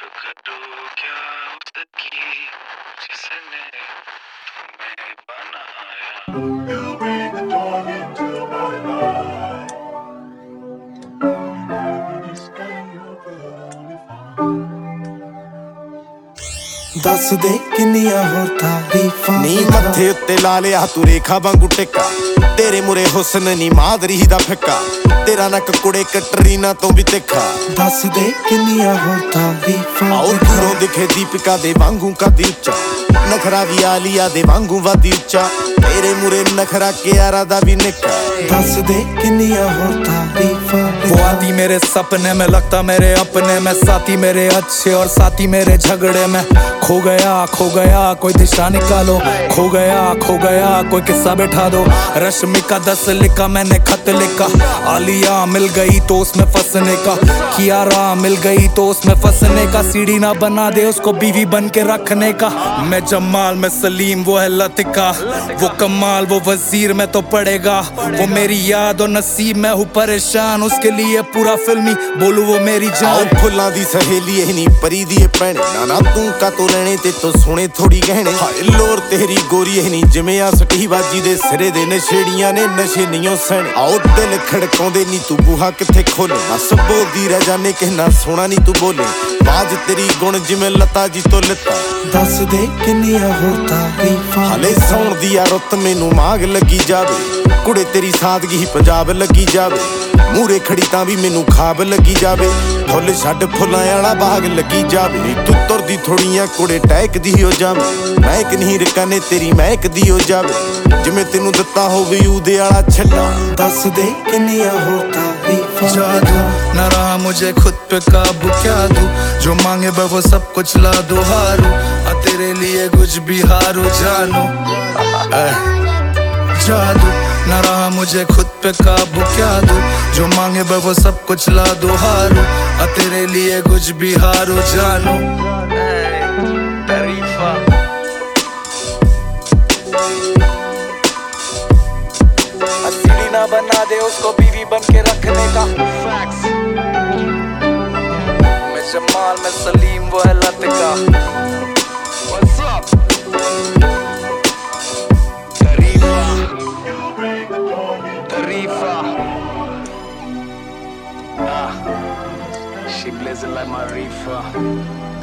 करूँ क्या उसकी जिसने तुम्हें बनाया। You bring the dawn into my life. You stay over only fine. ਦੱਸ ਦੇ ਕਿੰਨੀਆਂ ਹੋਰ ਤਾਰੀਫਾਂ ਨੀ ਮੱਥੇ ਉੱਤੇ ਲਾ ਲਿਆ ਤੂੰ ਰੇਖਾ ਵਾਂਗੂ ਟਿੱਕਾ ਤੇਰੇ ਮੁਰੇ ਹੁਸਨ ਨੀ ਮਾਦਰੀ ਦਾ ਫਿੱਕਾ ਤੇਰਾ ਨੱਕ ਕੁੜੇ ਕਟਰੀਨਾ ਤੋਂ ਵੀ ਤਿੱਖਾ ਦੱਸ ਦੇ ਕਿੰਨੀਆਂ ਹੋਰ ਤਾਰੀਫਾਂ ਆਓ ਦੂਰੋਂ ਦਿਖੇ ਦੀਪਿਕਾ ਦੇ ਵਾਂਗੂ ਕਾਦੀ ਉੱਚਾ ਨਖਰਾ ਵੀ ਆਲੀਆ ਦੇ ਵਾਂਗੂ ਵਾਦੀ ਉੱਚਾ ਤੇਰੇ ਮੁਰੇ ਨਖਰਾ ਕਿਆਰਾ ਦਾ ਵੀ ਨਿੱਕਾ ਦੱਸ ਦੇ ਕਿੰਨੀਆਂ ਹੋਰ तारीफां वो आती मेरे सपने में लगता मेरे अपने में साथी मेरे अच्छे और साथी मेरे झगड़े में खो गया कोई दिशा निकालो खो गया कोई किस्सा बैठा दो रश्मिका 10 लिखा मैंने खत लिखा आलिया मिल गई तो उसमें फंसने का कियारा मिल गई तो उसमें फंसने का सीढ़ी ना बना दे उसको बीवी बन के रखने का मैं जमाल में सलीम वो है लतिका वो कमाल वो वजीर में तो पड़ेगा वो मेरी याद और नसीब में हूँ परेशान उसके लिए पूरा फिल्मी बोलू वो मेरी जान फुल्लां दी सहेली एह नी परी दी ए भैणे ना तू का तो लेने ते तो सोने थोड़ी गहने हाय लोर तेरी गोरी एह नी जिवें आ सटी बाजी दे सिरे दे नशेड़ियां ने नशे नियो सण आओ दिल खड़काउंदे नी तू बूहा किथे खोले बस बोलदी रह जाने कहना सोना नी तू बोले बाज तेरी गुण जिवें लता जी तो लता ਦੱਸ ਦੇ ਕਿੰਨੀਆਂ ਹੋਰ ਤਾਰੀਫਾਂ ਹਲੇ ਸੌਣ ਦੀ ਆ ਰੁੱਤ ਮੈਨੂੰ ਮਾਗ ਲੱਗੀ ਜਾਵੇ ਕੁੜੇ ਤੇਰੀ ਸਾਦਗੀ ਹੀ ਪੰਜਾਬ ਲੱਗੀ ਜਾਵੇ ਮੂਰੇ ਖੜੀ ਤਾਂ ਵੀ ਮੈਨੂੰ ਖਾਬ ਲੱਗੀ ਜਾਵੇ ਫੁੱਲ ਛੱਡ ਫੁੱਲਾਂ ਵਾਲਾ ਬਾਗ ਲੱਗੀ ਜਾਵੇ ਤੂੰ ਤੁਰਦੀ ਥੋੜੀਆਂ ਕੁੜੇ ਟਹਿਕਦੀ ਹੋ ਜਾਵੇ ਮਹਿਕ ਨਹੀਂ ਰਕਾਨੇ ਤੇਰੀ ਮਹਿਕਦੀ ਹੋ ਜਾਵੇ ਜਿਵੇਂ ਤੈਨੂੰ ਦਿੱਤਾ ਹੋਵੇ ਉਹਦੇ ਵਾਲਾ ਛੱਡਾ ਦੱਸ ਦੇ ਕਿੰਨੀਆਂ ਹੋਰ ਤਾਰੀਫਾਂ जादू न रहा मुझे खुद पे काबू क्या दूं जो मांगे मैं वो सब कुछ ला दो हारू तेरे लिए कुछ भी हारू जानू जादू न रहा मुझे खुद पे काबू क्या दूं जो मांगे मैं वो सब कुछ ला दो हारू तेरे लिए कुछ भी हारू जानू तारीफा सीढ़ी ना बना दे उसको बीवी बन के रखने का मैं जमाल में सलीम वो है Latika What's up? Tarifa, You bring the dawn into Tarifa. She blazing like my reefer.